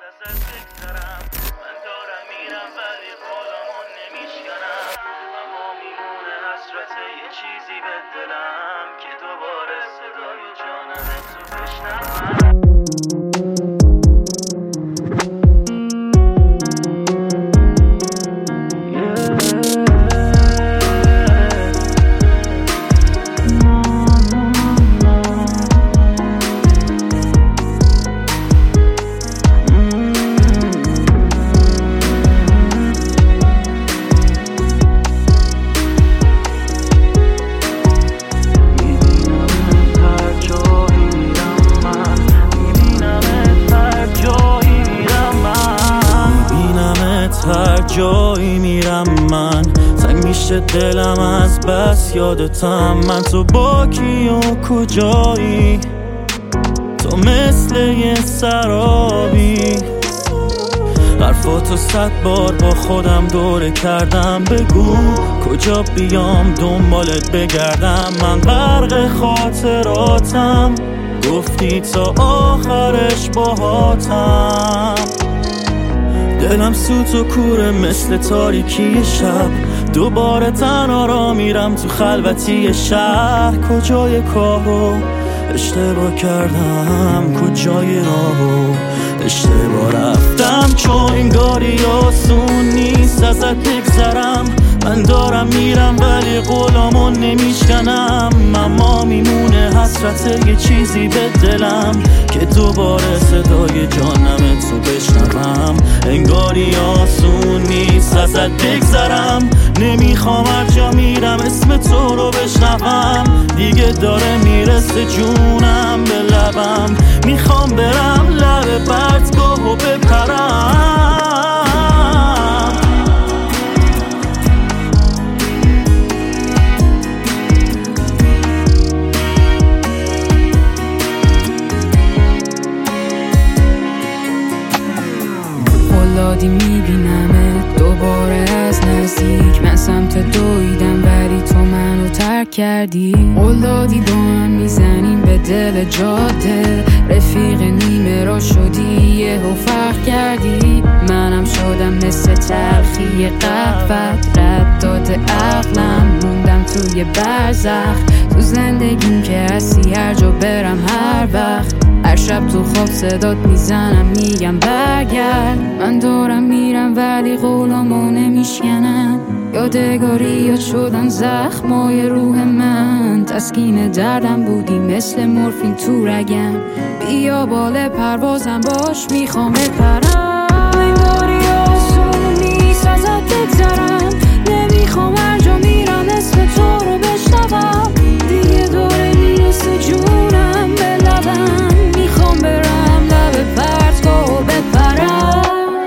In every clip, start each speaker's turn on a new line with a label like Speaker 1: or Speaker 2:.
Speaker 1: ازت بگذرم. من دارم میرم ولی قولمو نمیشکنم، اما میمونه حسرت یه چیزی به دلم که دوباره صدای جانم تو بشنوم.
Speaker 2: هر جایی میرم من تنگ میشه دلم از بس یادتم. من تو با کی و کجایی؟ تو مثل یه سرابی. حرفاتو 100 بار با خودم دوره کردم. بگو کجا بیام دنبالت بگردم. من غرق خاطراتم، گفتی تا آخرش باهاتم. دلم سوت و کوره مثل تاریکی شب. دوباره تنها را میرم تو خلوتی شهر. کجای کارو اشتباه کردم، کجای راهو اشتباه رفتم. چون انگاری آسون نیست ازت بگذرم. من دارم میرم ولی قولامو نمیشکنم، اما میمونه حسرت یه چیزی به دلم که دوباره صدای جانم تو بشنوم. انگاری آسون نیست ازت بگذرم. نمیخوام هر جا میرم اسم تو رو بشنوم. دیگه داره میرسه جونم به لبم. میخوام برم لب پرتگاه و بپرم.
Speaker 3: قولادی میبینمت دوباره از نزدیک. من سمت دویدم ولی تو منو ترک کردی. قولادی با هم میزنیم به دل جاده. رفیق نیمه را شدی یهو فرق کردی. منم شدم مثل تلخی قهوت. رد داده عقلم موندم توی برزخ. تو زندگیم که هستی هر جا برم هر وقت. هر شب تو خواب صدات میزنم میگم برگرد. من دارم میرم ولی قولامو نمیشکنم. یادگاری یاد شدن زخمای روح من. تسکین دردم بودی مثل مورفین تو رگم. بیا بال پروازم باش میخوام بپرم. انگاری آسون نیست ازت بگذرم. نمیخوام هر جا میرم اسم تو رو بشنوم. دیگه داره میرسه جونم به لبم. میخوام برم لب پرتگاه و بپرم.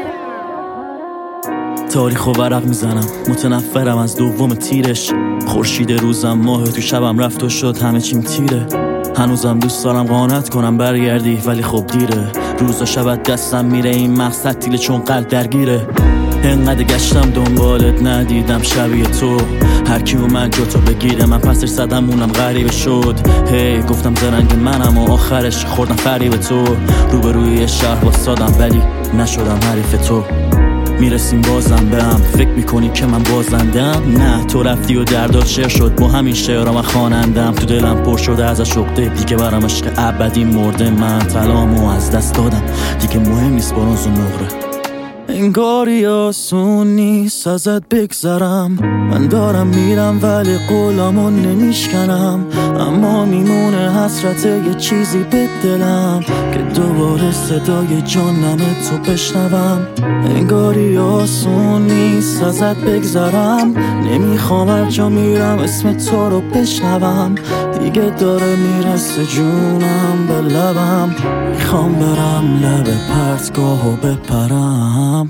Speaker 2: تاریخ و ورق میزنم، متنفرم از دوم تیرش. خورشید روزم ماه تو شبم رفت و شد همه چیم تیره. هنوزم دوست دارم قانت کنم برگردی ولی خب دیره. روزا شبت دستم میره این مقصد تیله چون قلب درگیره. انقدر گشتم دنبالت ندیدم شبیه تو. هر کی اومد جا تو بگیره من پسش زدم اونم غریبه شد. هی گفتم زرنگ منم و آخرش خوردم فریب تو. روبروی شهر واسادم ولی نشدم حریف تو. میرسیم بازم به هم فکر میکنی که من بازندم. نه تو رفتی و دردات شعر شد با همین شعرها من خوانندم. تو دلم پر شده از عشق دیگه برام عشق ابدی مرده. من طلامو از دست دادم دیگه مهم نیست برنز و نقره. انگاری آسون نیست ازت بگذرم. من دارم میرم ولی قولامو نمیشکنم، اما میمونه حسرت یه چیزی به دلم که دوباره صدای جانم تو بشنوم. انگاری آسون نیست ازت بگذرم. نمیخوام هر جا میرم اسم تو رو بشنوم. دیگه داره میرسه جونم به لبم. میخوام برم لب پرتگاه و بپرم.